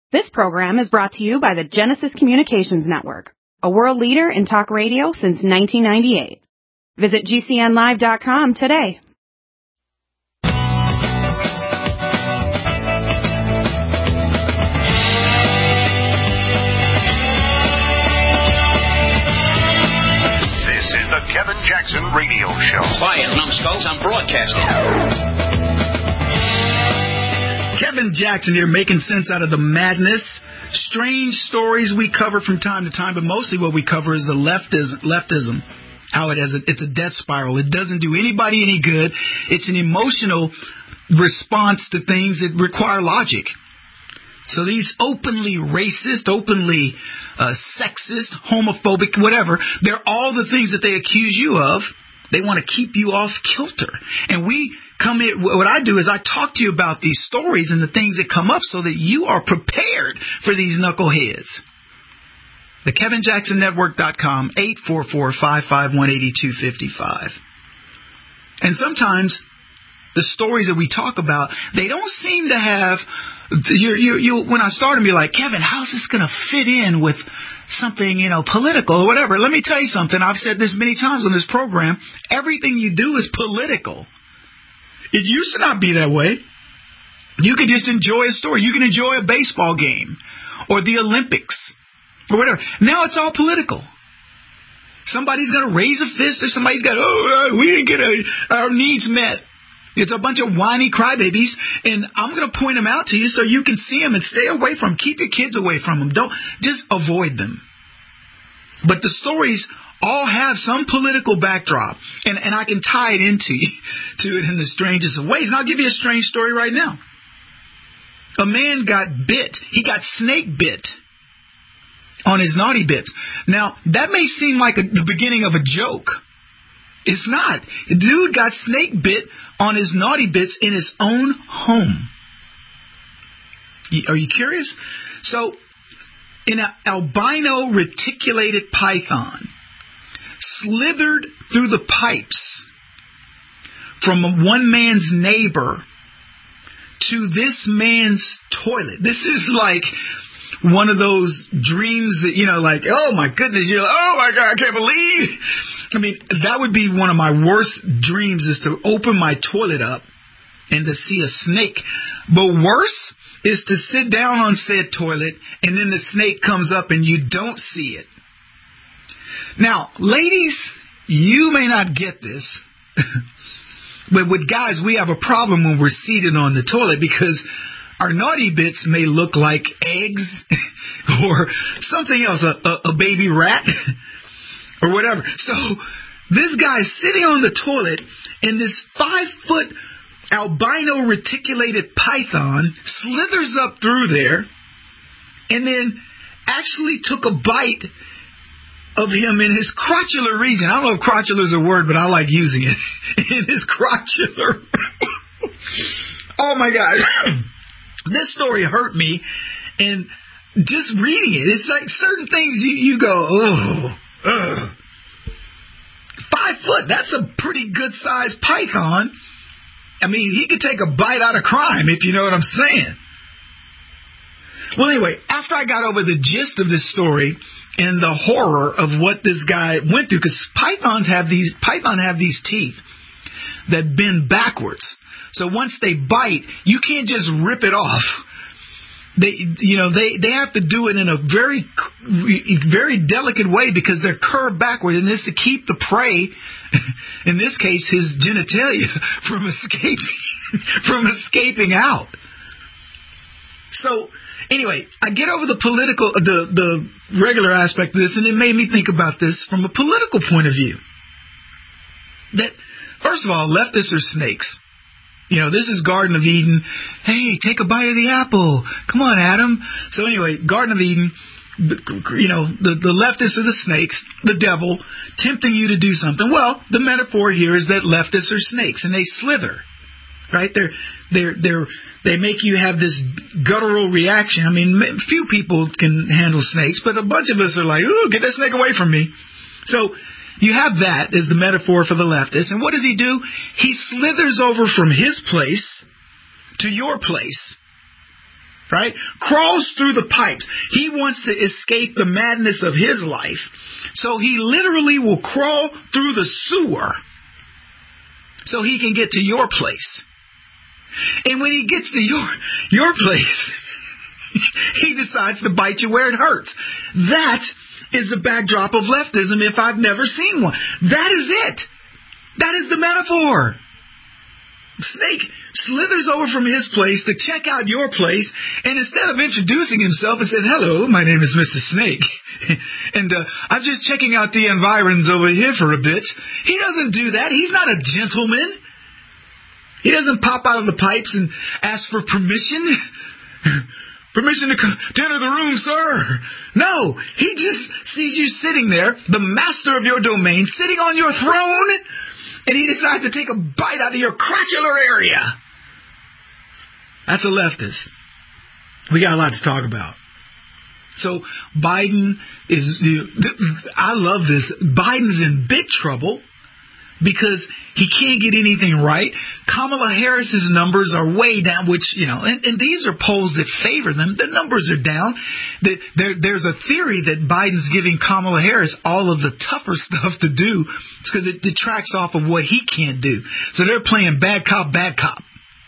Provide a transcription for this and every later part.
This program is brought to you by the Genesis Communications Network, a world leader in talk radio since 1998. Visit GCNlive.com today. This is the Kevin Jackson Radio Show. Quiet, numbskulls, I'm broadcasting. Kevin Jackson here, making sense out of the madness. Strange stories we cover from time to time, but mostly what we cover is the leftism. How it's a death spiral. It doesn't do anybody any good. It's an emotional response to things that require logic. So these openly racist, openly sexist, homophobic, whatever, they're all the things that they accuse you of. They want to keep you off kilter. And we come in, what I do is I talk to you about these stories and the things that come up so that you are prepared for these knuckleheads. The KevinJacksonNetwork.com, 844-551-8255. And sometimes the stories that we talk about, they don't seem to have, when I start them, you're like, Kevin, how's this going to fit in with something, political or whatever? Let me tell you something. I've said this many times on this program. Everything you do is political. It used to not be that way. You could just enjoy a story. You can enjoy a baseball game or the Olympics or whatever. Now it's all political. Somebody's going to raise a fist or somebody's got, we didn't get our needs met. It's a bunch of whiny crybabies, and I'm going to point them out to you so you can see them and stay away from them. Keep your kids away from them. Don't just avoid them. But the stories all have some political backdrop, and I can tie it into it in the strangest of ways. And I'll give you a strange story right now. A man got bit. He got snake bit on his naughty bits. Now, that may seem like the beginning of a joke. It's not. The dude got snake bit on his naughty bits in his own home. Are you curious? So, an albino reticulated python slithered through the pipes from one man's neighbor to this man's toilet. This is like one of those dreams that, like, oh my goodness, you're like, oh my God, I can't believe. I mean, that would be one of my worst dreams, is to open my toilet up and to see a snake. But worse is to sit down on said toilet and then the snake comes up and you don't see it. Now, ladies, you may not get this, but with guys, we have a problem when we're seated on the toilet because our naughty bits may look like eggs or something else, a baby rat or whatever. So this guy's sitting on the toilet and this 5-foot albino reticulated python slithers up through there and then actually took a bite of him in his crotchular region. I don't know if crotchular is a word, but I like using it. In his crotchular. Oh my God. This story hurt me, and just reading it, it's like certain things you go, oh. 5 foot, that's a pretty good sized python. I mean, he could take a bite out of crime, if you know what I'm saying. Well, anyway, after I got over the gist of this story and the horror of what this guy went through, because python have these teeth that bend backwards. So once they bite, you can't just rip it off. They have to do it in a very, very delicate way because they're curved backward, and this to keep the prey, in this case his genitalia, from escaping out. So anyway, I get over the regular aspect of this, and it made me think about this from a political point of view. That first of all, leftists are snakes. This is Garden of Eden. Hey, take a bite of the apple. Come on, Adam. So anyway, Garden of Eden, the leftists are the snakes, the devil, tempting you to do something. Well, the metaphor here is that leftists are snakes, and they slither, right? They make you have this guttural reaction. I mean, few people can handle snakes, but a bunch of us are like, ooh, get that snake away from me. So you have that as the metaphor for the leftist. And what does he do? He slithers over from his place to your place. right? Crawls through the pipes. He wants to escape the madness of his life. So he literally will crawl through the sewer so he can get to your place. And when he gets to your place, he decides to bite you where it hurts. That is the backdrop of leftism if I've never seen one. That is it. That is the metaphor. Snake slithers over from his place to check out your place, and instead of introducing himself and saying, "Hello, my name is Mr. Snake, and I'm just checking out the environs over here for a bit," he doesn't do that. He's not a gentleman. He doesn't pop out of the pipes and ask for permission. Permission to enter the room, sir. No, he just sees you sitting there, the master of your domain, sitting on your throne, and he decides to take a bite out of your crotchular area. That's a leftist. We got a lot to talk about. So Biden I love this. Biden's in big trouble because he can't get anything right. Kamala Harris's numbers are way down, which, and these are polls that favor them. The numbers are down. There's a theory that Biden's giving Kamala Harris all of the tougher stuff to do because it detracts off of what he can't do. So they're playing bad cop, bad cop.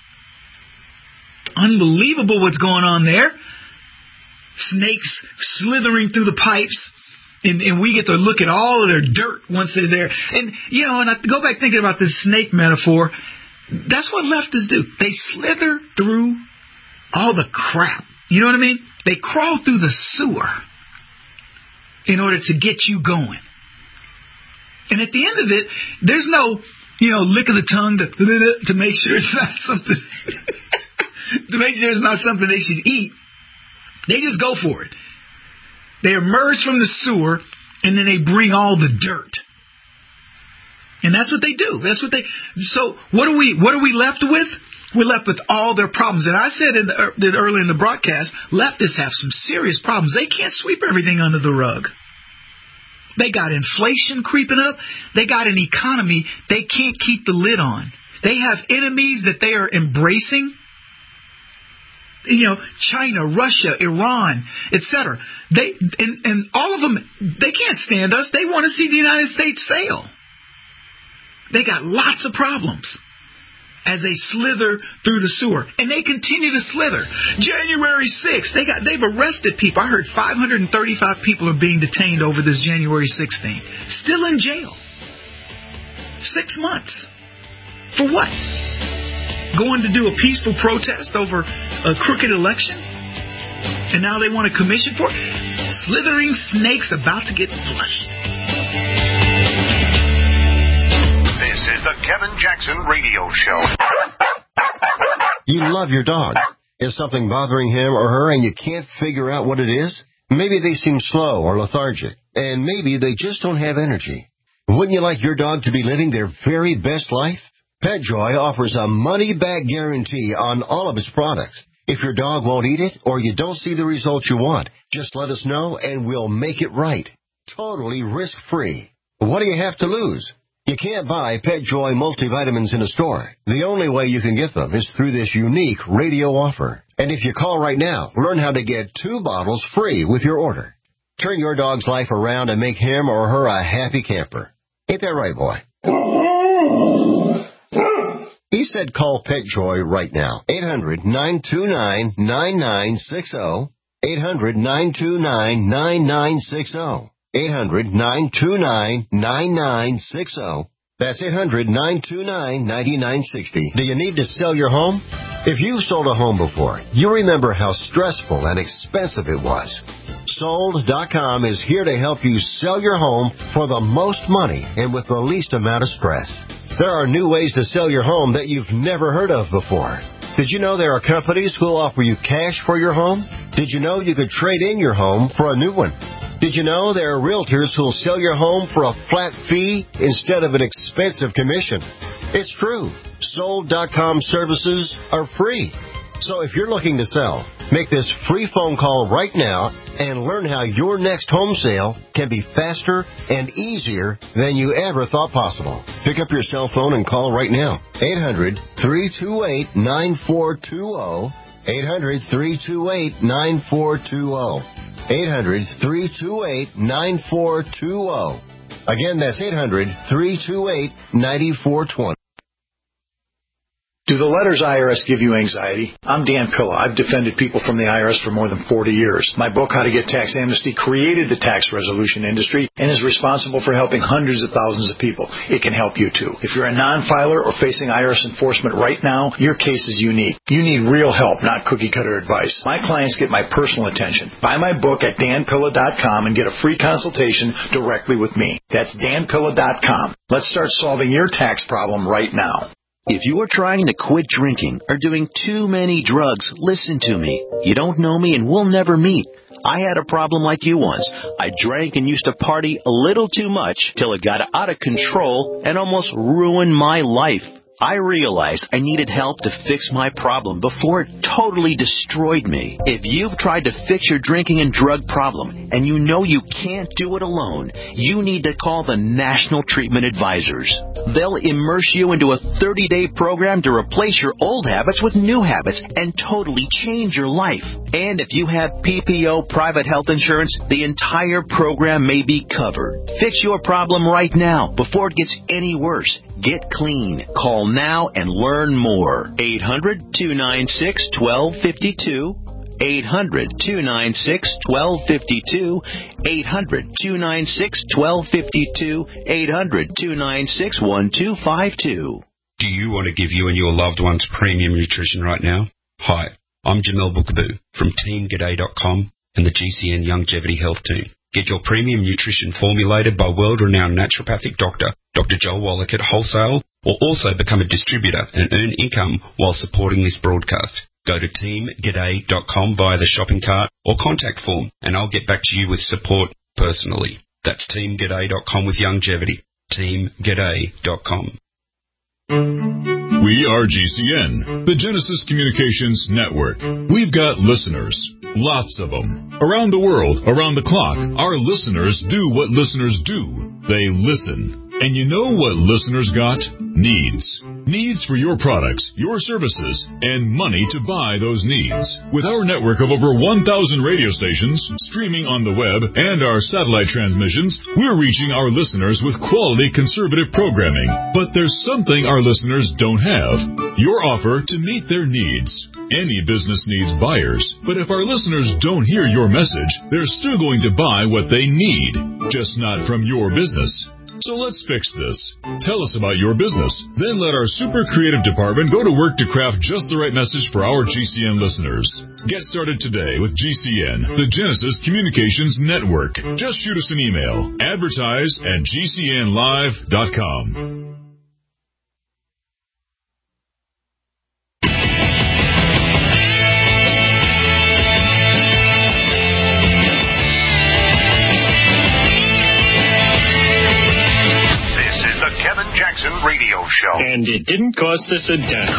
Unbelievable what's going on there. Snakes slithering through the pipes. And we get to look at all of their dirt once they're there. And, and I go back thinking about this snake metaphor. That's what leftists do. They slither through all the crap. You know what I mean? They crawl through the sewer in order to get you going. And at the end of it, there's no, lick of the tongue to make sure it's not something, to make sure it's not something they should eat. They just go for it. They emerge from the sewer, and then they bring all the dirt. And that's what they do. So what are we left with? We're left with all their problems. And I said earlier in the broadcast, leftists have some serious problems. They can't sweep everything under the rug. They got inflation creeping up. They got an economy they can't keep the lid on. They have enemies that they are embracing. China, Russia, Iran, etc. And all of them, they can't stand us. They want to see the United States fail. They got lots of problems as they slither through the sewer. And they continue to slither. January 6th, they've arrested people. I heard 535 people are being detained over this January 6th thing. Still in jail. 6 months. For what? Going to do a peaceful protest over a crooked election? And now they want a commission for it? Slithering snakes about to get flushed. This is the Kevin Jackson Radio Show. You love your dog. Is something bothering him or her and you can't figure out what it is? Maybe they seem slow or lethargic, and maybe they just don't have energy. Wouldn't you like your dog to be living their very best life? PetJoy offers a money-back guarantee on all of its products. If your dog won't eat it or you don't see the results you want, just let us know and we'll make it right. Totally risk-free. What do you have to lose? You can't buy PetJoy multivitamins in a store. The only way you can get them is through this unique radio offer. And if you call right now, learn how to get 2 bottles free with your order. Turn your dog's life around and make him or her a happy camper. Ain't that right, boy? He said call PetJoy right now. 800-929-9960. 800-929-9960. 800-929-9960. That's 800-929-9960. Do you need to sell your home? If you've sold a home before, you remember how stressful and expensive it was. Sold.com is here to help you sell your home for the most money and with the least amount of stress. There are new ways to sell your home that you've never heard of before. Did you know there are companies who will offer you cash for your home? Did you know you could trade in your home for a new one? Did you know there are realtors who will sell your home for a flat fee instead of an expensive commission? It's true. Sold.com services are free. So if you're looking to sell, make this free phone call right now and learn how your next home sale can be faster and easier than you ever thought possible. Pick up your cell phone and call right now. 800-328-9420. 800-328-9420. 800-328-9420. Again, that's 800-328-9420. Do the letters IRS give you anxiety? I'm Dan Pilla. I've defended people from the IRS for more than 40 years. My book, How to Get Tax Amnesty, created the tax resolution industry and is responsible for helping hundreds of thousands of people. It can help you too. If you're a non-filer or facing IRS enforcement right now, your case is unique. You need real help, not cookie-cutter advice. My clients get my personal attention. Buy my book at danpilla.com and get a free consultation directly with me. That's danpilla.com. Let's start solving your tax problem right now. If you are trying to quit drinking or doing too many drugs, listen to me. You don't know me and we'll never meet. I had a problem like you once. I drank and used to party a little too much till it got out of control and almost ruined my life. I realized I needed help to fix my problem before it totally destroyed me. If you've tried to fix your drinking and drug problem and you know you can't do it alone, you need to call the National Treatment Advisors. They'll immerse you into a 30-day program to replace your old habits with new habits and totally change your life. And if you have PPO private health insurance, the entire program may be covered. Fix your problem right now before it gets any worse. Get clean. Call now and learn more. 800-296-1252. 800-296-1252. 800-296-1252. 800-296-1252. Do you want to give you and your loved ones premium nutrition right now? Hi, I'm Jamel Bookaboo from TeamGaday.com and the GCN Longevity Health Team. Get your premium nutrition formulated by world-renowned naturopathic doctor, Dr. Joel Wallach at Wholesale, or also become a distributor and earn income while supporting this broadcast. Go to teamgaday.com via the shopping cart or contact form, and I'll get back to you with support personally. That's teamgaday.com with longevity. teamgaday.com. We are GCN, the Genesis Communications Network. We've got listeners, lots of them. Around the world, around the clock, our listeners do what listeners do. They listen. And you know what listeners got? Needs. Needs for your products, your services, and money to buy those needs. With our network of over 1,000 radio stations, streaming on the web, and our satellite transmissions, we're reaching our listeners with quality conservative programming. But there's something our listeners don't have. Your offer to meet their needs. Any business needs buyers, but if our listeners don't hear your message, they're still going to buy what they need, just not from your business. So let's fix this. Tell us about your business. Then let our super creative department go to work to craft just the right message for our GCN listeners. Get started today with GCN, the Genesis Communications Network. Just shoot us an email. Advertise@gcnlive.com. Jackson Radio Show. And it didn't cost us a dime.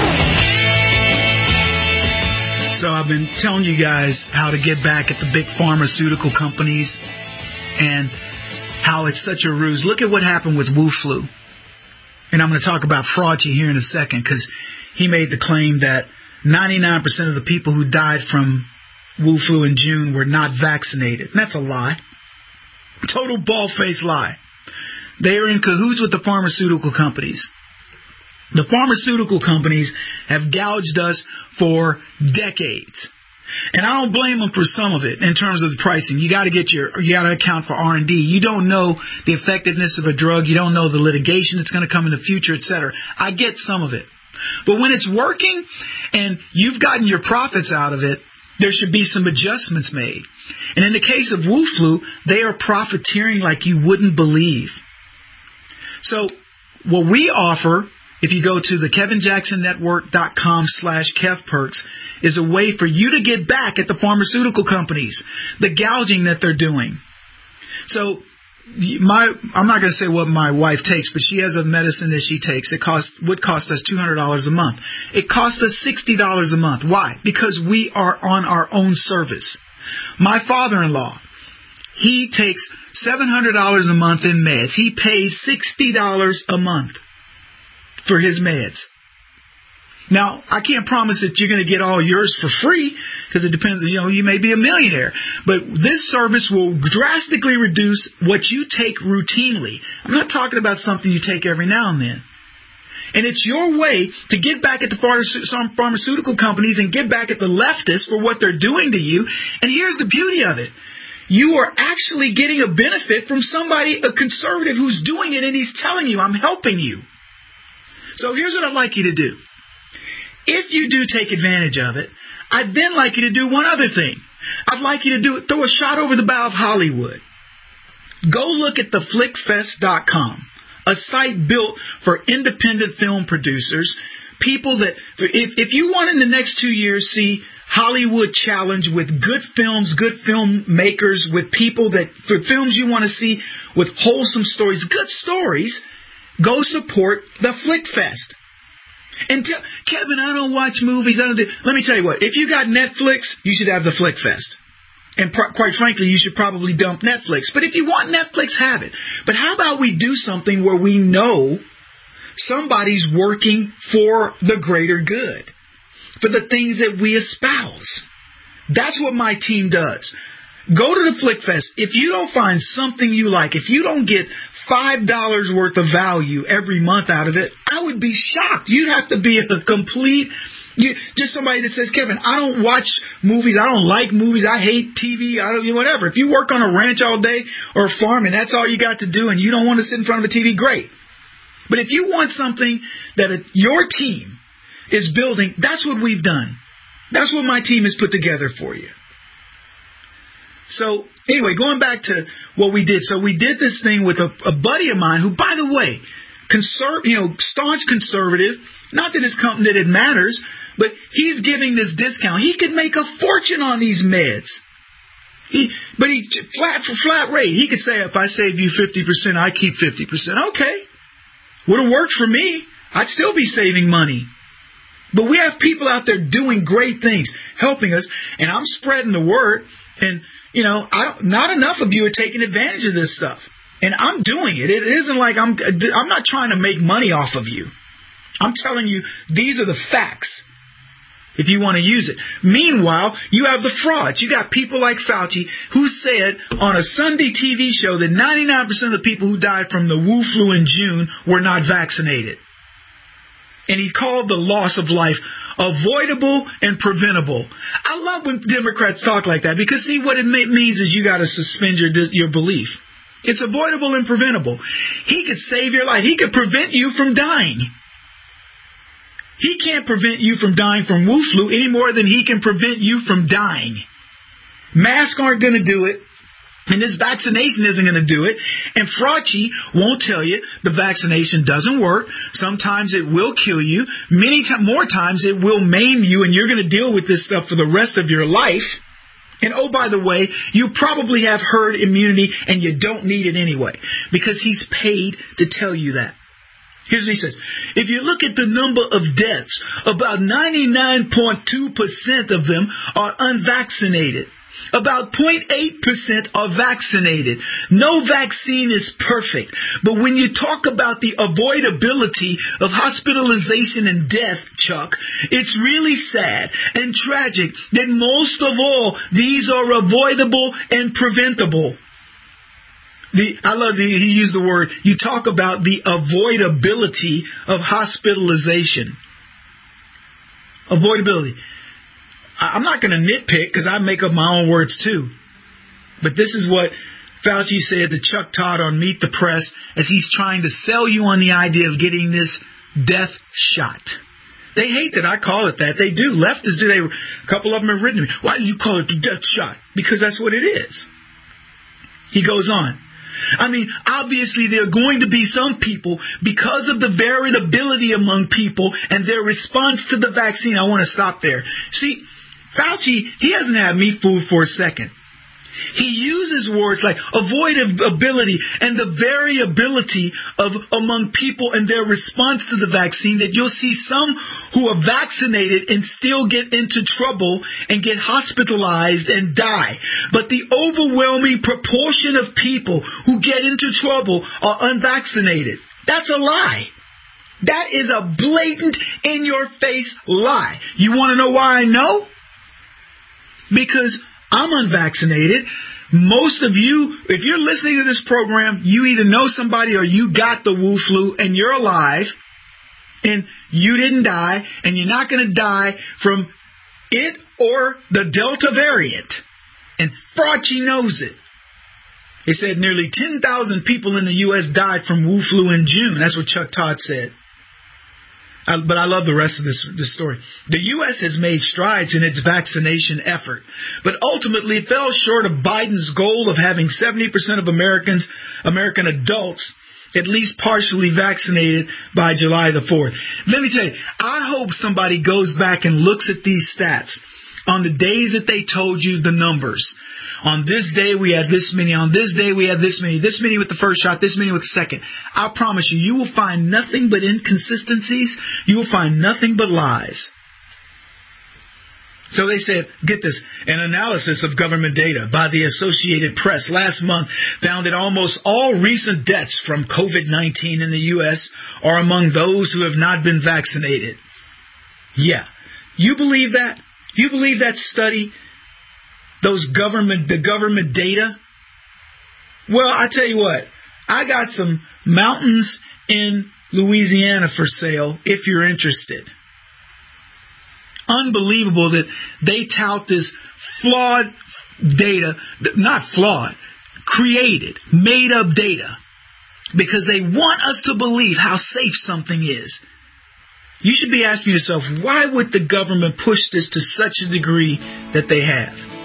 So I've been telling you guys how to get back at the big pharmaceutical companies and how it's such a ruse. Look at what happened with Wu Flu. And I'm going to talk about Fauci here in a second because he made the claim that 99% of the people who died from Wu Flu in June were not vaccinated. And that's a lie. Total bald-faced lie. They are in cahoots with the pharmaceutical companies. The pharmaceutical companies have gouged us for decades. And I don't blame them for some of it in terms of the pricing. You got to account for R&D. You don't know the effectiveness of a drug. You don't know the litigation that's going to come in the future, etc. I get some of it. But when it's working and you've gotten your profits out of it, there should be some adjustments made. And in the case of Wu Flu, they are profiteering like you wouldn't believe. So what we offer, if you go to the KevinJacksonNetwork.com/KevPerks, is a way for you to get back at the pharmaceutical companies, the gouging that they're doing. So I'm not going to say what my wife takes, but she has a medicine that she takes. It would cost us $200 a month. It costs us $60 a month. Why? Because we are on our own service. My father-in-law, he takes $700 a month in meds. He pays $60 a month for his meds. Now, I can't promise that you're going to get all yours for free because it depends. You may be a millionaire. But this service will drastically reduce what you take routinely. I'm not talking about something you take every now and then. And it's your way to get back at the pharmaceutical companies and get back at the leftists for what they're doing to you. And here's the beauty of it. You are actually getting a benefit from somebody, a conservative, who's doing it, and he's telling you, I'm helping you. So here's what I'd like you to do. If you do take advantage of it, I'd then like you to do one other thing. I'd like you to throw a shot over the bow of Hollywood. Go look at theflickfest.com, a site built for independent film producers, people that, if you want in the next 2 years see Hollywood Challenge with good films, good filmmakers, with people that, for films you want to see with wholesome stories, good stories, go support the Flickfest. And Kevin, I don't watch movies. Let me tell you what. If you got Netflix, you should have the Flickfest. And quite frankly, you should probably dump Netflix. But if you want Netflix, have it. But how about we do something where we know somebody's working for the greater good, for the things that we espouse? That's what my team does. Go to the Flickfest. If you don't find something you like, if you don't get $5 worth of value every month out of it, I would be shocked. You'd have to be a complete, just somebody that says, Kevin, I don't watch movies. I don't like movies. I hate TV. I don't, whatever. If you work on a ranch all day or a farm and that's all you got to do and you don't want to sit in front of a TV, great. But if you want something that your team is building, that's what we've done. That's what my team has put together for you. So, anyway, going back to what we did. So we did this thing with a buddy of mine who, by the way, staunch conservative. Not that it matters, but he's giving this discount. He could make a fortune on these meds. But he flat rate. He could say, if I save you 50%, I keep 50%. Okay. Would have worked for me. I'd still be saving money. But we have people out there doing great things, helping us, and I'm spreading the word. And not enough of you are taking advantage of this stuff. And I'm doing it. It isn't like I'm not trying to make money off of you. I'm telling you, these are the facts if you want to use it. Meanwhile, you have the frauds. You got people like Fauci who said on a Sunday TV show that 99% of the people who died from the Wu flu in June were not vaccinated. And he called the loss of life avoidable and preventable. I love when Democrats talk like that because, see, what it means is you got to suspend your belief. It's avoidable and preventable. He could save your life. He could prevent you from dying. He can't prevent you from dying from Wu flu any more than he can prevent you from dying. Masks aren't going to do it. And this vaccination isn't going to do it. And Fauci won't tell you the vaccination doesn't work. Sometimes it will kill you. More times it will maim you, and you're going to deal with this stuff for the rest of your life. And oh, by the way, you probably have herd immunity, and you don't need it anyway, because he's paid to tell you that. Here's what he says. If you look at the number of deaths, about 99.2% of them are unvaccinated. About 0.8% are vaccinated. No vaccine is perfect. But when you talk about the avoidability of hospitalization and death, Chuck, it's really sad and tragic that most of all, these are avoidable and preventable. He used the word, you talk about the avoidability of hospitalization. Avoidability. I'm not going to nitpick because I make up my own words too. But this is what Fauci said to Chuck Todd on Meet the Press as he's trying to sell you on the idea of getting this death shot. They hate that I call it that. They do. Leftists do. A couple of them have written to me, why do you call it the death shot? Because that's what it is. He goes on. I mean, obviously there are going to be some people, because of the variability among people and their response to the vaccine. I want to stop there. See, Fauci, he hasn't had me fooled for a second. He uses words like avoidability and the variability among people and their response to the vaccine, that you'll see some who are vaccinated and still get into trouble and get hospitalized and die. But the overwhelming proportion of people who get into trouble are unvaccinated. That's a lie. That is a blatant, in-your-face lie. You want to know why I know? Because I'm unvaccinated. Most of you, if you're listening to this program, you either know somebody or you got the Wu flu and you're alive and you didn't die and you're not going to die from it or the Delta variant. And Fauci knows it. They said nearly 10,000 people in the U.S. died from Wu flu in June. That's what Chuck Todd said. But I love the rest of this story. The U.S. has made strides in its vaccination effort, but ultimately fell short of Biden's goal of having 70% of American adults at least partially vaccinated by July the 4th. Let me tell you, I hope somebody goes back and looks at these stats on the days that they told you the numbers. On this day, we had this many. On this day, we had this many with the first shot, this many with the second. I promise you, you will find nothing but inconsistencies. You will find nothing but lies. So they said, get this, an analysis of government data by the Associated Press last month found that almost all recent deaths from COVID-19 in the U.S. are among those who have not been vaccinated. Yeah. You believe that? You believe that study? The government data? Well, I tell you what, I got some mountains in Louisiana for sale if you're interested. Unbelievable that they tout this flawed data, not flawed, created, made up data, because they want us to believe how safe something is. You should be asking yourself, why would the government push this to such a degree that they have?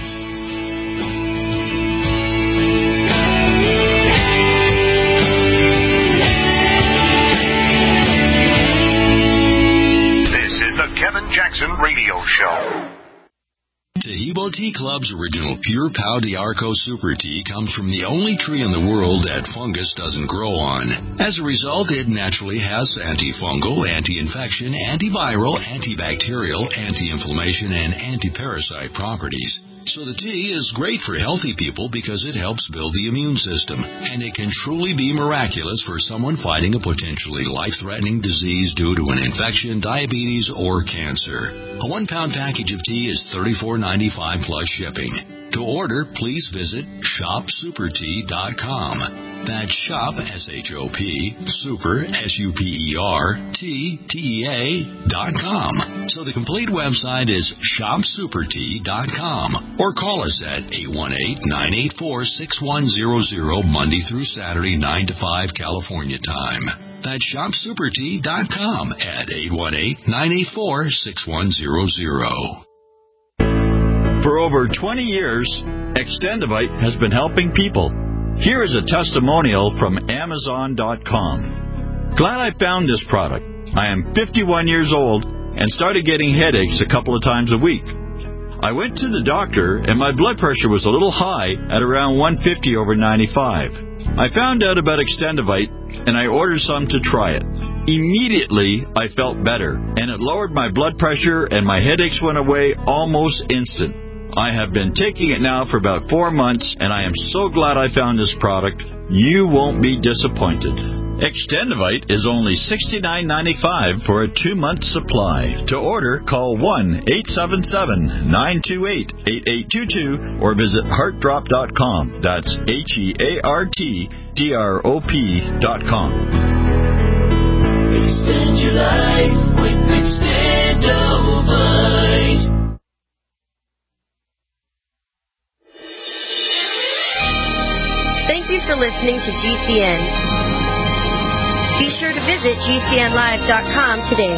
Jackson Radio Show. Tahibo Tea Club's original Pure Pau d'Arco Super Tea comes from the only tree in the world that fungus doesn't grow on. As a result, it naturally has antifungal, anti-infection, antiviral, antibacterial, anti-inflammation, and anti-parasite properties. So the tea is great for healthy people because it helps build the immune system, and it can truly be miraculous for someone fighting a potentially life-threatening disease due to an infection, diabetes, or cancer. A 1-pound package of tea is $34.95 plus shipping. To order, please visit shopsupertea.com. That's shop, S-H-O-P, super, S-U-P-E-R, T-T-E-A.com. So the complete website is shopsupertea.com. Or call us at 818-984-6100 Monday through Saturday, 9 to 5 California time. That's shopsupertea.com at 818-984-6100. For over 20 years, Extendivite has been helping people. Here is a testimonial from Amazon.com. Glad I found this product. I am 51 years old and started getting headaches a couple of times a week. I went to the doctor and my blood pressure was a little high at around 150/95. I found out about Extendivite and I ordered some to try it. Immediately, I felt better and it lowered my blood pressure and my headaches went away almost instant. I have been taking it now for about 4 months, and I am so glad I found this product. You won't be disappointed. Extendivite is only $69.95 for a 2-month supply. To order, call 1-877-928-8822 or visit heartdrop.com. That's HEARTDROP.com. Extend your life with Extendivite. Thank you for listening to GCN. Be sure to visit GCNlive.com today.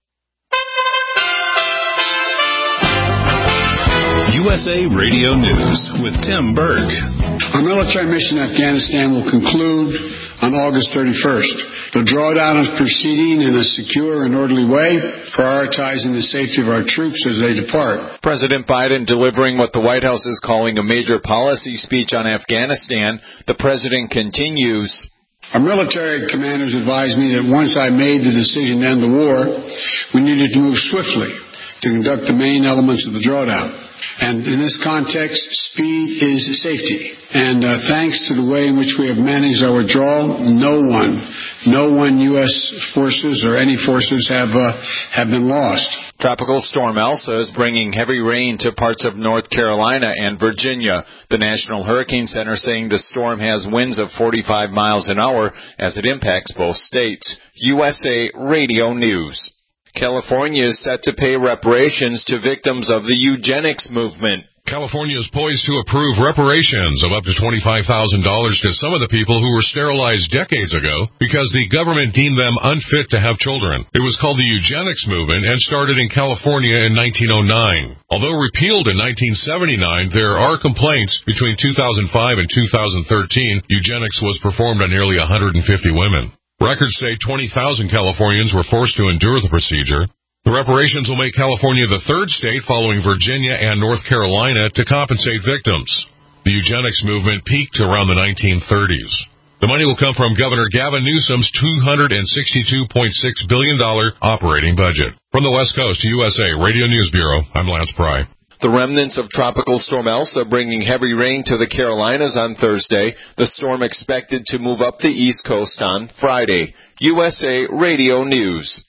USA Radio News with Tim Berg. Our military mission in Afghanistan will conclude on August 31st. The drawdown is proceeding in a secure and orderly way, prioritizing the safety of our troops as they depart. President Biden delivering what the White House is calling a major policy speech on Afghanistan. The president continues. Our military commanders advised me that once I made the decision to end the war, we needed to move swiftly to conduct the main elements of the drawdown. And in this context, speed is safety. And thanks to the way in which we have managed our withdrawal, no one no one U.S. forces or any forces have been lost. Tropical Storm Elsa is bringing heavy rain to parts of North Carolina and Virginia. The National Hurricane Center saying the storm has winds of 45 miles an hour as it impacts both states. USA Radio News. California is set to pay reparations to victims of the eugenics movement. California is poised to approve reparations of up to $25,000 to some of the people who were sterilized decades ago because the government deemed them unfit to have children. It was called the eugenics movement and started in California in 1909. Although repealed in 1979, there are complaints between 2005 and 2013. Eugenics was performed on nearly 150 women. Records say 20,000 Californians were forced to endure the procedure. The reparations will make California the third state following Virginia and North Carolina to compensate victims. The eugenics movement peaked around the 1930s. The money will come from Governor Gavin Newsom's $262.6 billion operating budget. From the West Coast, USA Radio News Bureau, I'm Lance Pry. The remnants of Tropical Storm Elsa bringing heavy rain to the Carolinas on Thursday. The storm expected to move up the East Coast on Friday. USA Radio News.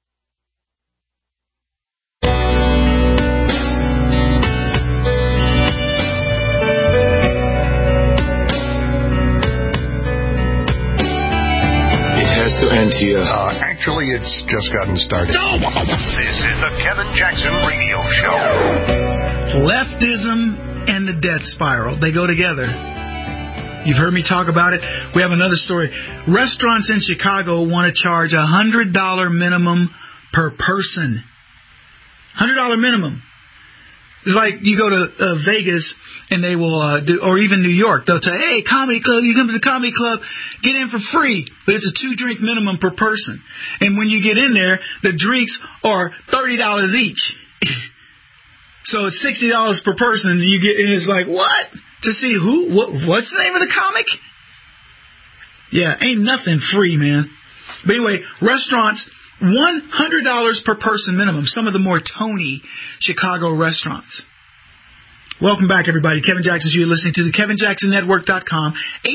To end here. Actually, it's just gotten started. This is the Kevin Jackson Radio Show. Leftism and the death spiral, they go together. You've heard me talk about it. We have another story. Restaurants in Chicago want to charge $100 minimum per person. $100 minimum. It's like you go to Vegas and they will do, or even New York, they'll tell you, hey, comedy club, you come to the comedy club, get in for free, but it's a 2-drink minimum per person. And when you get in there, the drinks are $30 each. So it's $60 per person. You get, and it's like, what? To see what's the name of the comic? Yeah, ain't nothing free, man. But anyway, restaurants, $100 per person minimum. Some of the more Tony Chicago restaurants. Welcome back, everybody. Kevin Jackson, you're listening to the KevinJacksonNetwork.com,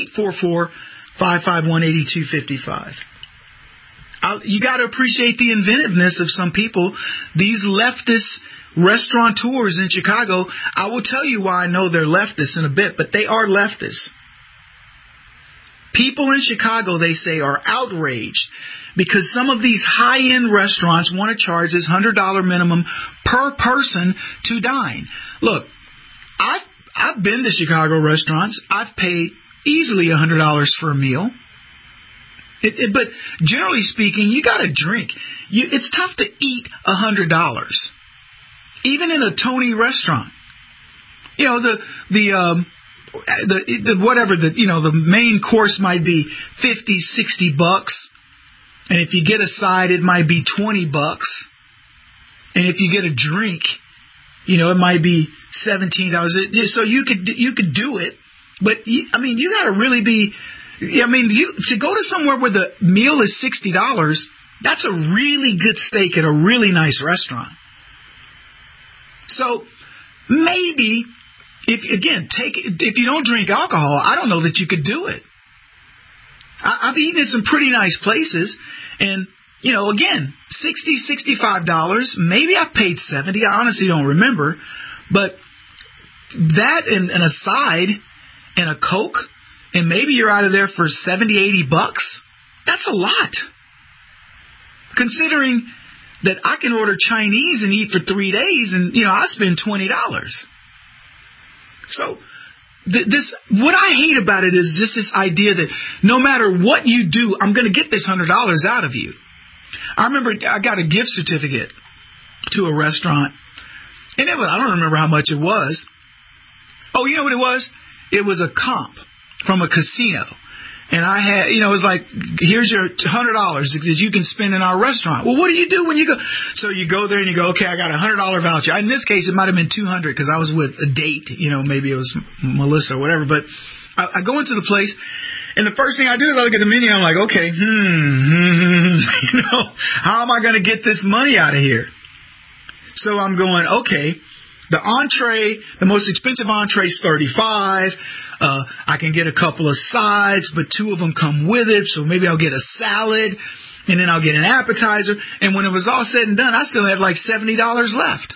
844-551-8255. You got to appreciate the inventiveness of some people. These leftist restaurateurs in Chicago, I will tell you why I know they're leftists in a bit, but they are leftists. People in Chicago, they say, are outraged because some of these high-end restaurants want to charge this $100 minimum per person to dine. Look, I've been to Chicago restaurants. I've paid easily $100 for a meal. But generally speaking, you got to drink. It's tough to eat $100, even in a Tony restaurant. You know, the main course might be $50-$60, and if you get a side, it might be $20, and if you get a drink, it might be $17. So you could do it, but you got to really be. To go to somewhere where the meal is $60, that's a really good steak at a really nice restaurant. So maybe, if you don't drink alcohol, I don't know that you could do it. I've eaten at some pretty nice places, and again, $60, $65. Maybe I paid $70. I honestly don't remember, but that and a side and a Coke. And maybe you're out of there for $70, $80. That's a lot. Considering that I can order Chinese and eat for 3 days and, I spend $20. So what I hate about it is just this idea that no matter what you do, I'm going to get this $100 out of you. I remember I got a gift certificate to a restaurant. And I don't remember how much it was. Oh, you know what it was? It was a comp from a casino. And I had, it was like, here's your $100 that you can spend in our restaurant. Well, what do you do when you go? So you go there and you go, okay, I got a $100 voucher. In this case, it might have been $200 because I was with a date, maybe it was Melissa or whatever. But I go into the place, and the first thing I do is I look at the menu. I'm like, okay, how am I going to get this money out of here? So I'm going, okay, the entree, the most expensive entree is $35. I can get a couple of sides, but 2 of them come with it, so maybe I'll get a salad, and then I'll get an appetizer. And when it was all said and done, I still had like $70 left.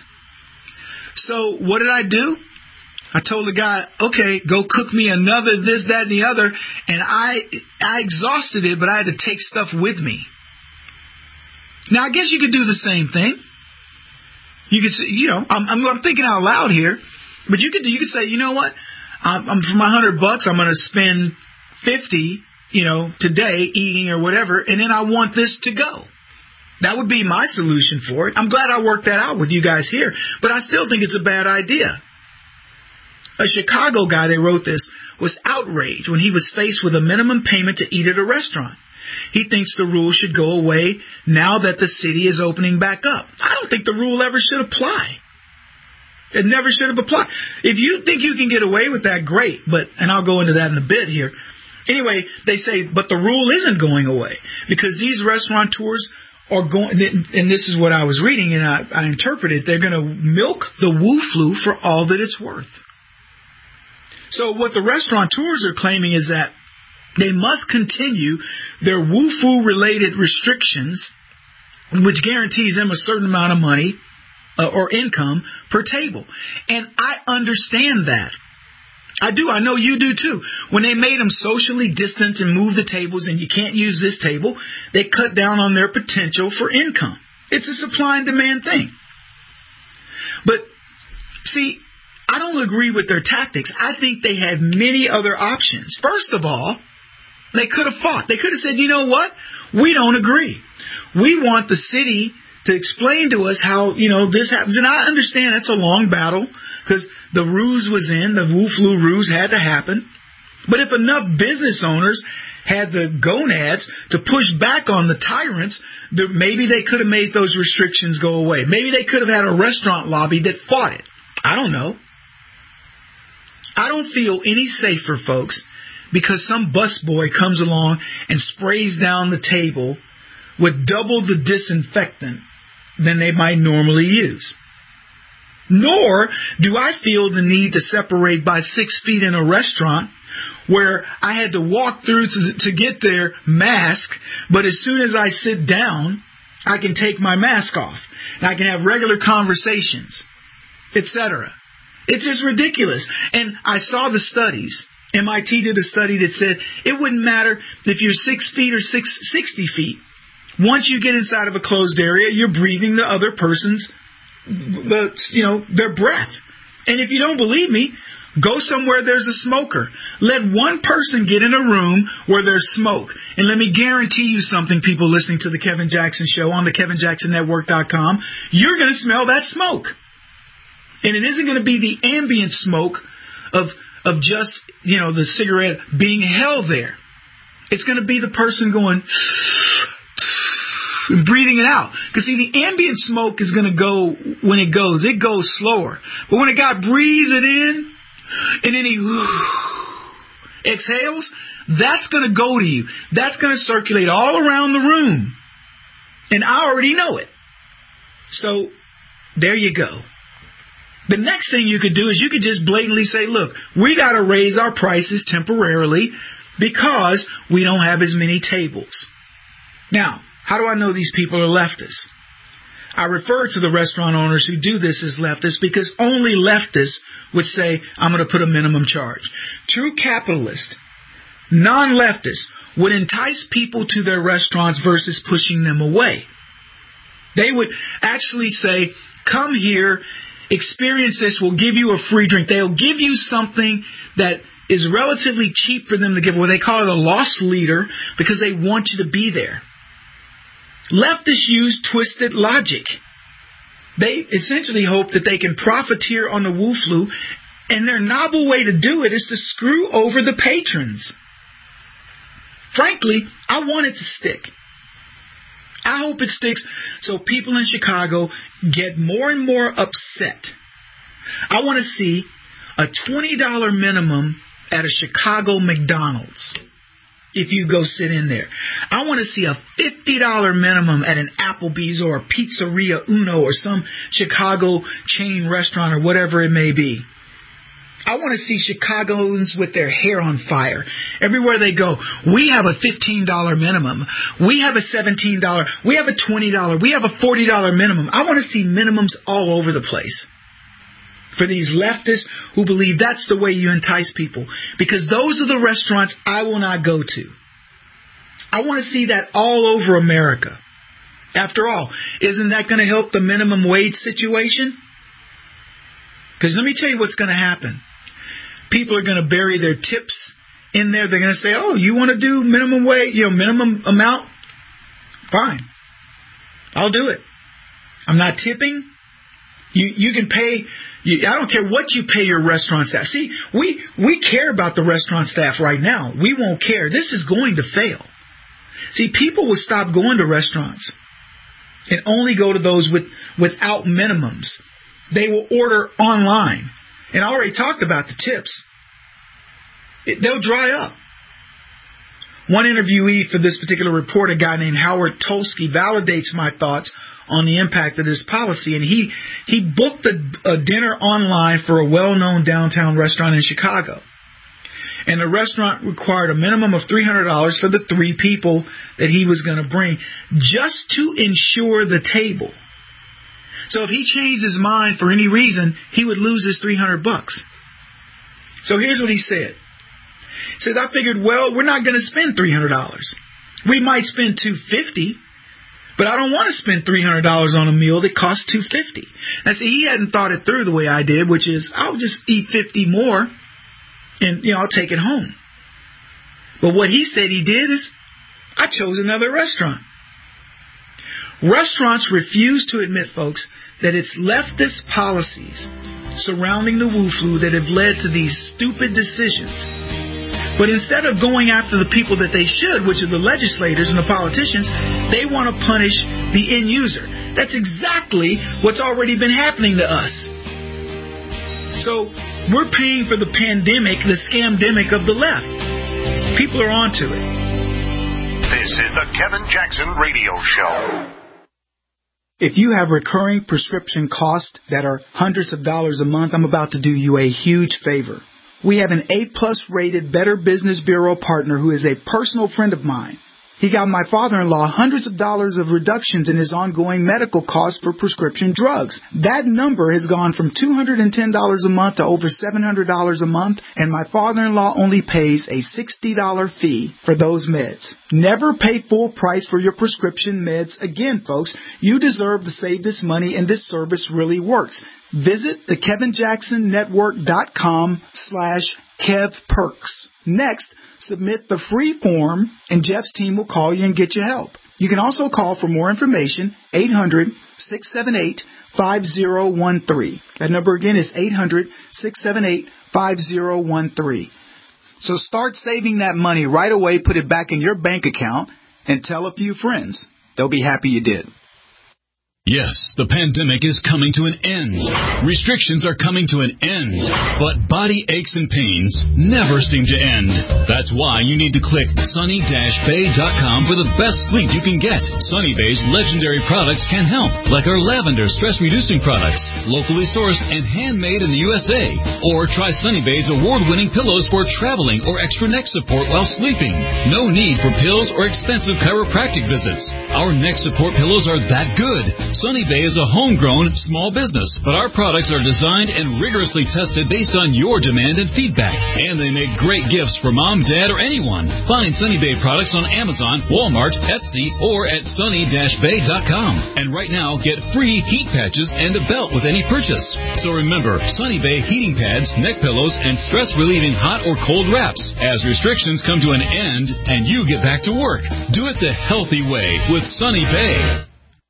So what did I do? I told the guy, okay, go cook me another this, that, and the other. And I exhausted it, but I had to take stuff with me. Now, I guess you could do the same thing. You could say, I'm thinking out loud here, but you could say, you know what? I'm for my $100, I'm going to spend 50, today eating or whatever, and then I want this to go. That would be my solution for it. I'm glad I worked that out with you guys here, but I still think it's a bad idea. A Chicago guy, they wrote this, was outraged when he was faced with a minimum payment to eat at a restaurant. He thinks the rule should go away now that the city is opening back up. I don't think the rule ever should apply. It never should have applied. If you think you can get away with that, great. And I'll go into that in a bit here. Anyway, they say, but the rule isn't going away because these restaurateurs are going, and this is what I was reading and I interpreted, they're going to milk the Wu Flu for all that it's worth. So what the restaurateurs are claiming is that they must continue their Wu Flu related restrictions, which guarantees them a certain amount of money or income per table. And I understand that. I do. I know you do too. When they made them socially distant and move the tables and you can't use this table, they cut down on their potential for income. It's a supply and demand thing. But see, I don't agree with their tactics. I think they had many other options. First of all, they could have fought. They could have said, you know what? We don't agree. We want the city to explain to us how, this happens. And I understand that's a long battle because the ruse was in, the Wu Flu ruse had to happen. But if enough business owners had the gonads to push back on the tyrants, maybe they could have made those restrictions go away. Maybe they could have had a restaurant lobby that fought it. I don't know. I don't feel any safer, folks, because some busboy comes along and sprays down the table with double the disinfectant than they might normally use. Nor do I feel the need to separate by 6 feet in a restaurant where I had to walk through to get their mask, but as soon as I sit down, I can take my mask off. And I can have regular conversations, etc. It's just ridiculous. And I saw the studies. MIT did a study that said it wouldn't matter if you're 6 feet or 60 feet. Once you get inside of a closed area, you're breathing the other person's, their breath. And if you don't believe me, go somewhere there's a smoker. Let one person get in a room where there's smoke. And let me guarantee you something, people listening to the Kevin Jackson Show on the KevinJacksonNetwork.com, you're going to smell that smoke. And it isn't going to be the ambient smoke of just, the cigarette being held there. It's going to be the person going and breathing it out. Because, see, the ambient smoke is going to go, when it goes slower. But when a guy breathes it in, and then he exhales, that's going to go to you. That's going to circulate all around the room. And I already know it. So, there you go. The next thing you could do is you could just blatantly say, look, we got to raise our prices temporarily because we don't have as many tables. Now, how do I know these people are leftists? I refer to the restaurant owners who do this as leftists because only leftists would say, I'm going to put a minimum charge. True capitalists, non-leftists, would entice people to their restaurants versus pushing them away. They would actually say, come here, experience this, we'll give you a free drink. They'll give you something that is relatively cheap for them to give away. They call it a loss leader because they want you to be there. Leftists use twisted logic. They essentially hope that they can profiteer on the Wu Flu, and their novel way to do it is to screw over the patrons. Frankly, I want it to stick. I hope it sticks so people in Chicago get more and more upset. I want to see a $20 minimum at a Chicago McDonald's if you go sit in there. I want to see a $50 minimum at an Applebee's or a Pizzeria Uno or some Chicago chain restaurant or whatever it may be. I want to see Chicagoans with their hair on fire. Everywhere they go, we have a $15 minimum. We have a $17. We have a $20. We have a $40 minimum. I want to see minimums all over the place for these leftists who believe that's the way you entice people. Because those are the restaurants I will not go to. I want to see that all over America. After all, isn't that going to help the minimum wage situation? Because let me tell you what's going to happen. People are going to bury their tips in there. They're going to say, oh, you want to do minimum wage, minimum amount? Fine. I'll do it. I'm not tipping. You can pay. I don't care what you pay your restaurant staff. See, we care about the restaurant staff right now. We won't care. This is going to fail. See, people will stop going to restaurants and only go to those without minimums. They will order online. And I already talked about the tips. They'll dry up. One interviewee for this particular report, a guy named Howard Tolsky, validates my thoughts on the impact of this policy. And he booked a dinner online for a well-known downtown restaurant in Chicago. And the restaurant required a minimum of $300 for the 3 people that he was going to bring, just to ensure the table. So if he changed his mind for any reason, he would lose his $300. So here's what he said. He says, I figured, well, we're not going to spend $300. We might spend $250, but I don't want to spend $300 on a meal that costs $250. Now, see, he hadn't thought it through the way I did, which is I'll just eat 50 more and, I'll take it home. But what he said he did is, I chose another restaurant. Restaurants refuse to admit, folks, that it's leftist policies surrounding the Wu Flu that have led to these stupid decisions. But instead of going after the people that they should, which are the legislators and the politicians, they want to punish the end user. That's exactly what's already been happening to us. So we're paying for the pandemic, the scamdemic of the left. People are onto it. This is the Kevin Jackson Radio Show. If you have recurring prescription costs that are hundreds of dollars a month, I'm about to do you a huge favor. We have an A-plus rated Better Business Bureau partner who is a personal friend of mine. He got my father-in-law hundreds of dollars of reductions in his ongoing medical costs for prescription drugs. That number has gone from $210 a month to over $700 a month, and my father-in-law only pays a $60 fee for those meds. Never pay full price for your prescription meds again, folks. You deserve to save this money, and this service really works. Visit thekevinjacksonnetwork.com/KevPerks. Next, submit the free form, and Jeff's team will call you and get you help. You can also call for more information, 800-678-5013. That number again is 800-678-5013. So start saving that money right away, put it back in your bank account, and tell a few friends. They'll be happy you did. Yes, the pandemic is coming to an end. Restrictions are coming to an end. But body aches and pains never seem to end. That's why you need to click sunny-bay.com for the best sleep you can get. Sunny Bay's legendary products can help, like our lavender stress-reducing products, locally sourced and handmade in the USA. Or try Sunny Bay's award-winning pillows for traveling or extra neck support while sleeping. No need for pills or expensive chiropractic visits. Our neck support pillows are that good. Sunny Bay is a homegrown small business, but our products are designed and rigorously tested based on your demand and feedback. And they make great gifts for mom, dad, or anyone. Find Sunny Bay products on Amazon, Walmart, Etsy, or at sunny-bay.com. And right now, get free heat patches and a belt with any purchase. So remember, Sunny Bay heating pads, neck pillows, and stress-relieving hot or cold wraps. As restrictions come to an end and you get back to work, do it the healthy way with Sunny Bay.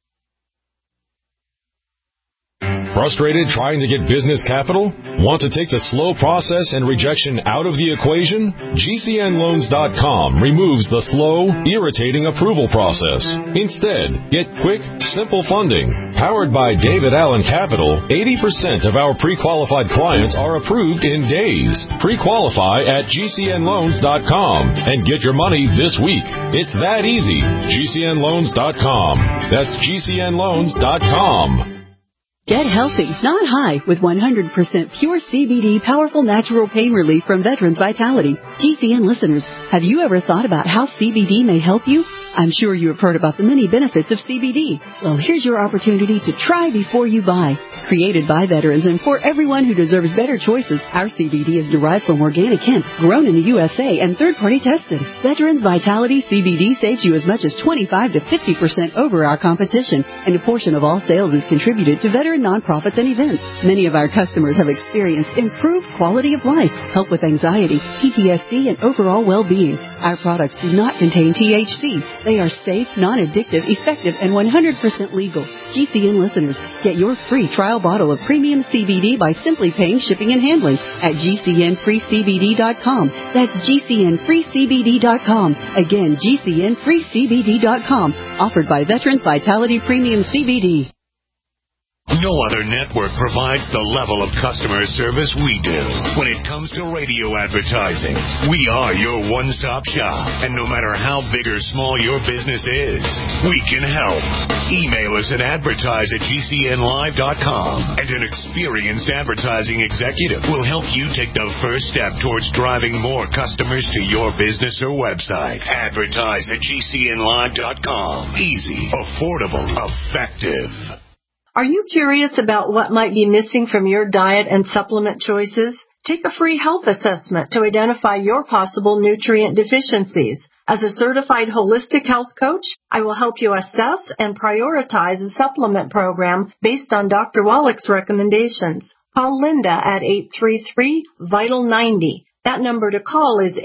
Frustrated trying to get business capital? Want to take the slow process and rejection out of the equation? GCNloans.com removes the slow, irritating approval process. Instead, get quick, simple funding. Powered by David Allen Capital, 80% of our pre-qualified clients are approved in days. Pre-qualify at GCNloans.com and get your money this week. It's that easy. GCNloans.com. That's GCNloans.com. Get healthy, not high, with 100% pure CBD powerful natural pain relief from Veterans Vitality. GCN listeners, have you ever thought about how CBD may help you? I'm sure you have heard about the many benefits of CBD. Well, here's your opportunity to try before you buy. Created by veterans and for everyone who deserves better choices, our CBD is derived from organic hemp, grown in the USA, and third-party tested. Veterans Vitality CBD saves you as much as 25 to 50% over our competition, and a portion of all sales is contributed to veteran nonprofits and events. Many of our customers have experienced improved quality of life, help with anxiety, PTSD, and overall well-being. Our products do not contain THC. They are safe, non-addictive, effective, and 100% legal. GCN listeners, get your free trial bottle of premium CBD by simply paying shipping and handling at GCNFreeCBD.com. That's GCNFreeCBD.com. Again, GCNFreeCBD.com. Offered by Veterans Vitality Premium CBD. No other network provides the level of customer service we do. When it comes to radio advertising, we are your one-stop shop. And no matter how big or small your business is, we can help. Email us at advertise@GCNlive.com, and an experienced advertising executive will help you take the first step towards driving more customers to your business or website. Advertise@GCNlive.com. Easy, affordable, effective. Are you curious about what might be missing from your diet and supplement choices? Take a free health assessment to identify your possible nutrient deficiencies. As a certified holistic health coach, I will help you assess and prioritize a supplement program based on Dr. Wallach's recommendations. Call Linda at 833-VITAL-90. That number to call is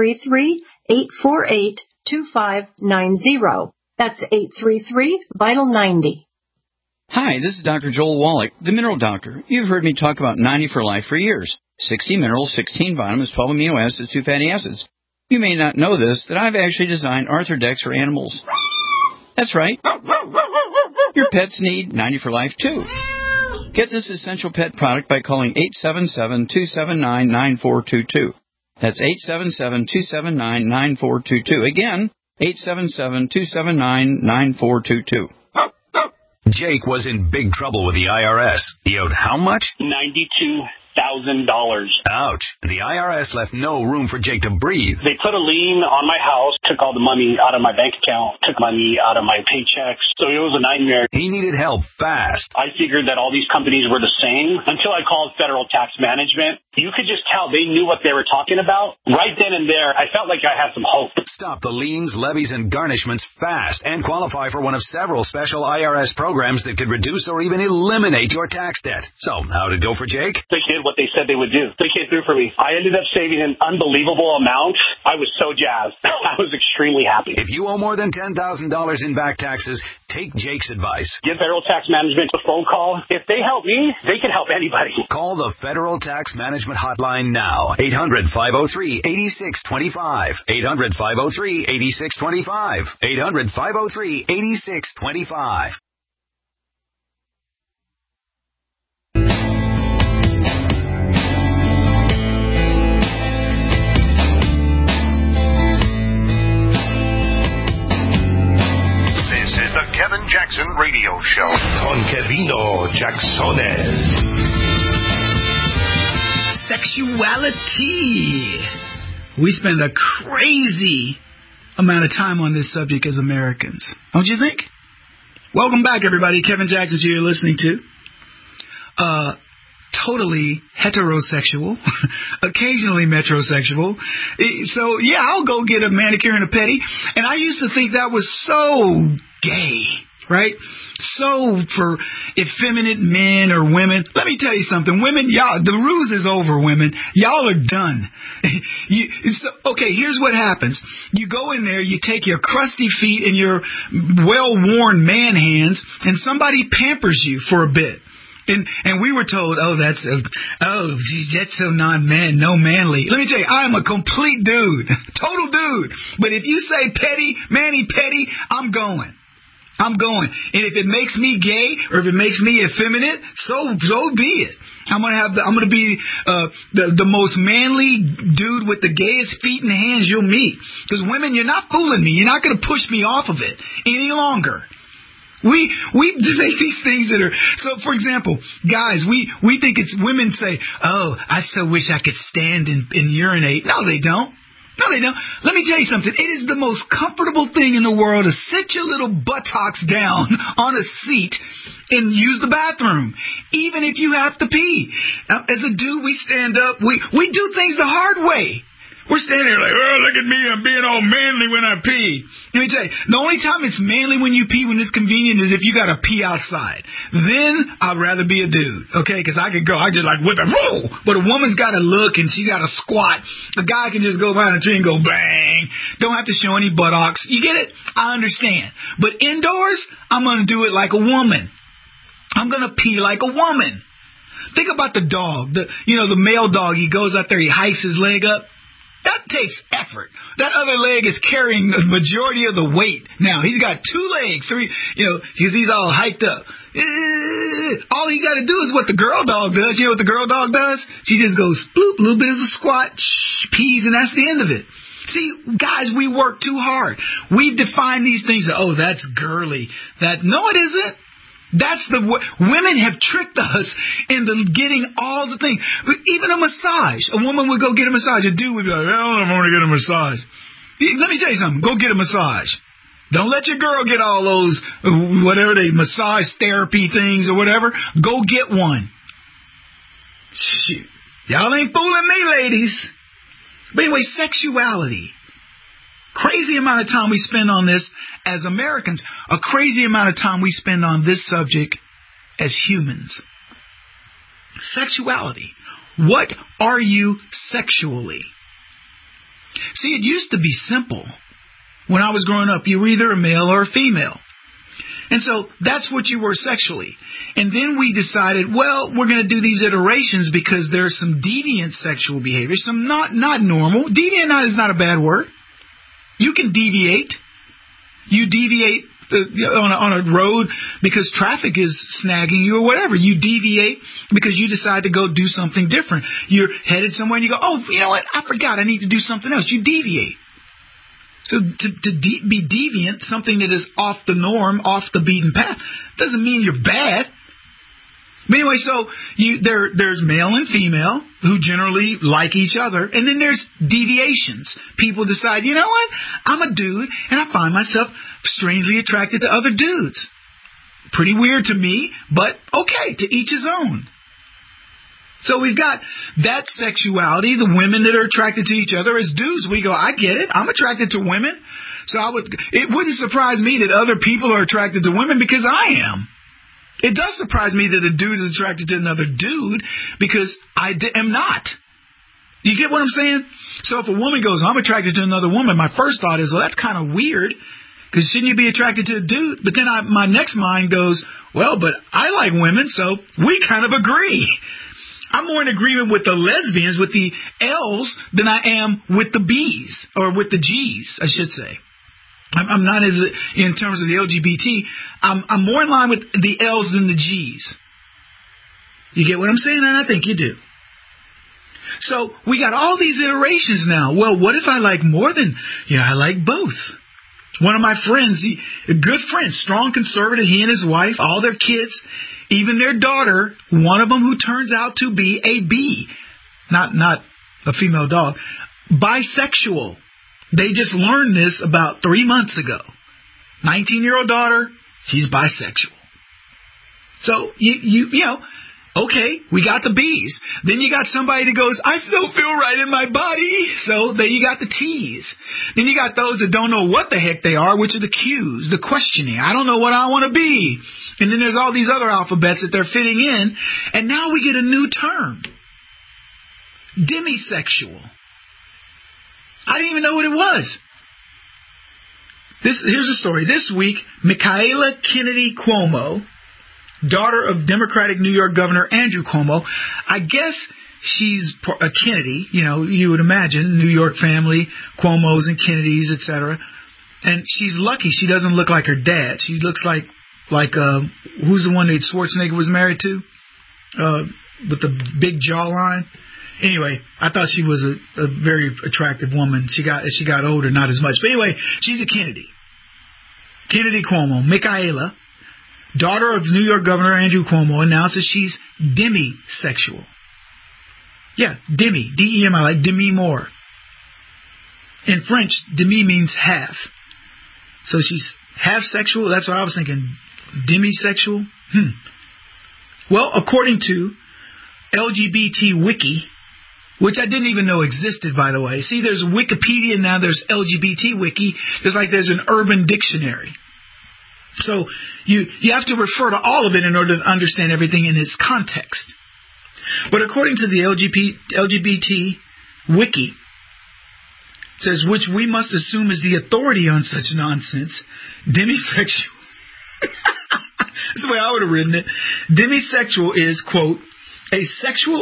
833-848-2590. That's 833-VITAL-90. Hi, this is Dr. Joel Wallach, the Mineral Doctor. You've heard me talk about 90 for Life for years. 60 minerals, 16 vitamins, 12 amino acids, 2 fatty acids. You may not know this, that I've actually designed Arthrodex for animals. That's right. Your pets need 90 for Life, too. Get this essential pet product by calling 877-279-9422. That's 877-279-9422. Again, 877-279-9422. Jake was in big trouble with the IRS. He owed how much? $92,000. Ouch. The IRS left no room for Jake to breathe. They put a lien on my house, took all the money out of my bank account, took money out of my paychecks. So it was a nightmare. He needed help fast. I figured that all these companies were the same until I called Federal Tax Management. You could just tell they knew what they were talking about. Right then and there, I felt like I had some hope. Stop the liens, levies, and garnishments fast and qualify for one of several special IRS programs that could reduce or even eliminate your tax debt. So, how'd it go for Jake? They did what they said they would do. They came through for me. I ended up saving an unbelievable amount. I was so jazzed. I was extremely happy. If you owe more than $10,000 in back taxes, take Jake's advice. Give Federal Tax Management a phone call. If they help me, they can help anybody. Call the Federal Tax Management Hotline now. 800-503-8625. 800-503-8625. 800-503-8625. The Kevin Jackson Radio Show con Kevino Jacksones. Sexuality. We spend a crazy amount of time on this subject as Americans. Don't you think? Welcome back, everybody. Kevin Jackson, you're listening to. Totally heterosexual, occasionally metrosexual. So, yeah, I'll go get a manicure and a pedi. And I used to think that was so gay, right? So for effeminate men or women. Let me tell you something. Women, y'all, the ruse is over, women. Y'all are done. Okay, here's what happens. You go in there, you take your crusty feet and your well-worn man hands, and somebody pampers you for a bit. And we were told, that's so no manly. Let me tell you, I am a complete dude, total dude. But if you say petty, mani-pedi, I'm going. And if it makes me gay or if it makes me effeminate, so be it. I'm gonna be the most manly dude with the gayest feet and hands you'll meet. Because women, you're not fooling me. You're not gonna push me off of it any longer. We make these things that are so. For example, guys, we think it's women say, "Oh, I so wish I could stand and urinate." No, they don't. No, they don't. Let me tell you something. It is the most comfortable thing in the world to sit your little buttocks down on a seat and use the bathroom, even if you have to pee. Now, as a dude, we stand up. We do things the hard way. We're standing there like, oh, look at me, I'm being all manly when I pee. Let me tell you, the only time it's manly when you pee, when it's convenient, is if you got to pee outside. Then I'd rather be a dude, okay? Because I could go, I just like whip it, whoa! But a woman's got to look and she got to squat. A guy can just go behind a tree and go bang. Don't have to show any buttocks. You get it? I understand. But indoors, I'm going to do it like a woman. I'm going to pee like a woman. Think about the dog. The male dog, he goes out there, he hikes his leg up. That takes effort. That other leg is carrying the majority of the weight. Now, he's got 2 legs, 3, because he's all hiked up. All he got to do is what the girl dog does. You know what the girl dog does? She just goes, bloop, a little bit of a squat, pees, and that's the end of it. See, guys, we work too hard. We've defined these things. Oh, that's girly. No, it isn't. That's women have tricked us into getting all the things. But even a massage. A woman would go get a massage. A dude would be like, I don't want to get a massage. Let me tell you something. Go get a massage. Don't let your girl get all those, whatever massage therapy things or whatever. Go get one. Shoot. Y'all ain't fooling me, ladies. But anyway, sexuality. Crazy amount of time we spend on this as Americans. A crazy amount of time we spend on this subject as humans. Sexuality. What are you sexually? See, it used to be simple. When I was growing up, you were either a male or a female. And so that's what you were sexually. And then we decided, well, we're going to do these iterations because there's some deviant sexual behavior, some not normal. Deviant is not a bad word. You can deviate. You deviate on a road because traffic is snagging you or whatever. You deviate because you decide to go do something different. You're headed somewhere and you go, oh, you know what? I forgot. I need to do something else. You deviate. So to be deviant, something that is off the norm, off the beaten path, doesn't mean you're bad. But anyway, so there's male and female who generally like each other. And then there's deviations. People decide, you know what? I'm a dude and I find myself strangely attracted to other dudes. Pretty weird to me, but okay, to each his own. So we've got that sexuality, the women that are attracted to each other as dudes. We go, I get it. I'm attracted to women. So it wouldn't surprise me that other people are attracted to women because I am. It does surprise me that a dude is attracted to another dude because I am not. You get what I'm saying? So if a woman goes, I'm attracted to another woman, my first thought is, well, that's kind of weird because shouldn't you be attracted to a dude? But then my next mind goes, well, but I like women, so we kind of agree. I'm more in agreement with the lesbians, with the L's, than I am with the B's, or with the G's, I should say. I'm not as, in terms of the LGBT, I'm more in line with the L's than the G's. You get what I'm saying? And I think you do. So we got all these iterations now. Well, what if I like more than, I like both. One of my friends, a good friend, strong conservative, he and his wife, all their kids, even their daughter, one of them who turns out to be a B, not a female dog, bisexual. They just learned this about 3 months ago. 19-year-old daughter, she's bisexual. So, okay, we got the B's. Then you got somebody that goes, I don't feel right in my body. So then you got the T's. Then you got those that don't know what the heck they are, which are the Q's, the questioning. I don't know what I want to be. And then there's all these other alphabets that they're fitting in. And now we get a new term. Demisexual. I didn't even know what it was. Here's a story. This week, Michaela Kennedy Cuomo, daughter of Democratic New York Governor Andrew Cuomo, I guess she's a Kennedy, you would imagine, New York family, Cuomos and Kennedys, etc. And she's lucky she doesn't look like her dad. She looks like who's the one that Schwarzenegger was married to? With the big jawline. Anyway, I thought she was a very attractive woman. As she got older, not as much. But anyway, she's a Kennedy. Kennedy Cuomo, Michaela. daughter of New York Governor Andrew Cuomo, announces she's demisexual. Yeah, demi, D-E-M-I, like Demi Moore. In French, demi means half. So she's half sexual. That's what I was thinking. Demisexual? Well, according to LGBT Wiki, which I didn't even know existed, by the way. See, there's Wikipedia now, there's LGBT Wiki, just like there's an Urban Dictionary. So you have to refer to all of it in order to understand everything in its context. But according to the LGBT Wiki, it says, which we must assume is the authority on such nonsense, demisexual. That's the way I would have written it. Demisexual is, quote, a sexual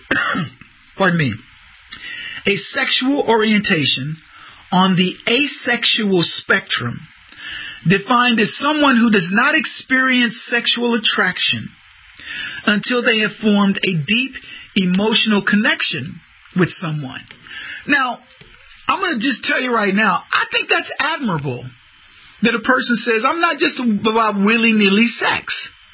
orientation on the asexual spectrum, defined as someone who does not experience sexual attraction until they have formed a deep emotional connection with someone. Now, I'm going to just tell you right now, I think that's admirable that a person says, I'm not just about willy-nilly sex.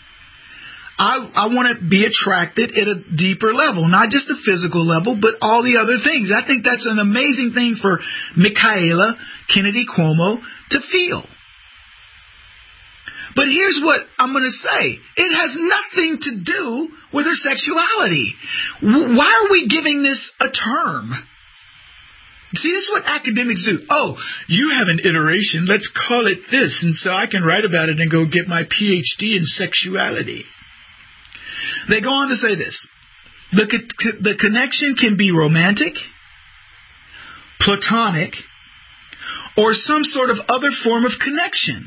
I want to be attracted at a deeper level, not just the physical level, but all the other things. I think that's an amazing thing for Michaela Kennedy Cuomo to feel. But here's what I'm going to say. It has nothing to do with her sexuality. Why are we giving this a term? See, this is what academics do. Oh, you have an iteration. Let's call it this. And so I can write about it and go get my PhD in sexuality. They go on to say this. The connection can be romantic, platonic, or some sort of other form of connection.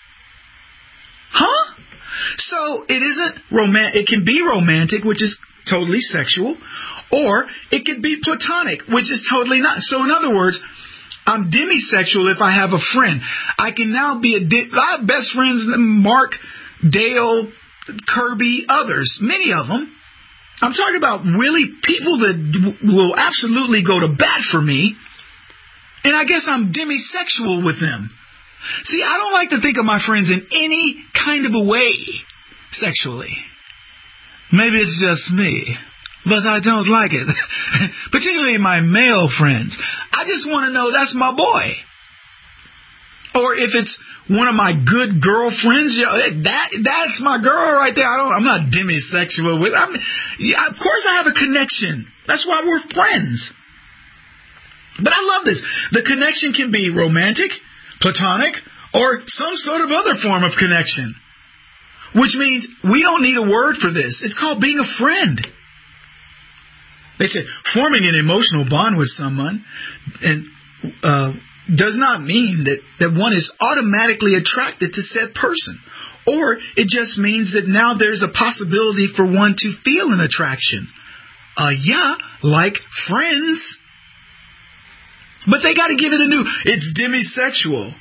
Huh? So it isn't romantic. It can be romantic, which is totally sexual, or it could be platonic, which is totally not. So in other words, I'm demisexual if I have a friend. I can now be I have best friends, Mark, Dale, Kirby, others, many of them. I'm talking about really people that will absolutely go to bat for me, and I guess I'm demisexual with them. See, I don't like to think of my friends in any kind of a way sexually. Maybe it's just me, but I don't like it. Particularly my male friends. I just want to know that's my boy. Or if it's one of my good girlfriends, that's my girl right there. I'm not demisexual with. Of course I have a connection. That's why we're friends. But I love this. The connection can be romantic, platonic, or some sort of other form of connection. Which means we don't need a word for this. It's called being a friend. They say forming an emotional bond with someone and does not mean that one is automatically attracted to said person. Or it just means that now there's a possibility for one to feel an attraction. Like friends. But they got to give it a new, it's demisexual.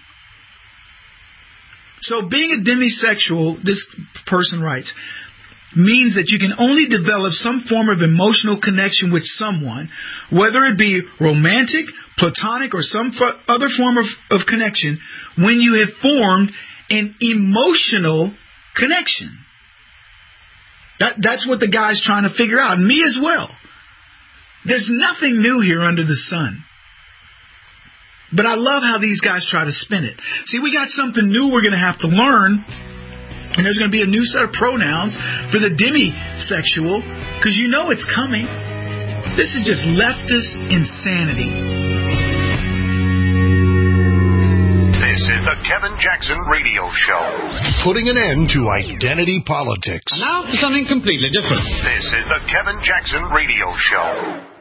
So being a demisexual, this person writes, means that you can only develop some form of emotional connection with someone, whether it be romantic, platonic, or some other form of connection, when you have formed an emotional connection. That's what the guy's trying to figure out, and me as well. There's nothing new here under the sun. But I love how these guys try to spin it. See, we got something new we're going to have to learn. And there's going to be a new set of pronouns for the demisexual. Because you know it's coming. This is just leftist insanity. This is the Kevin Jackson Radio Show. Putting an end to identity politics. And now for something completely different. This is the Kevin Jackson Radio Show.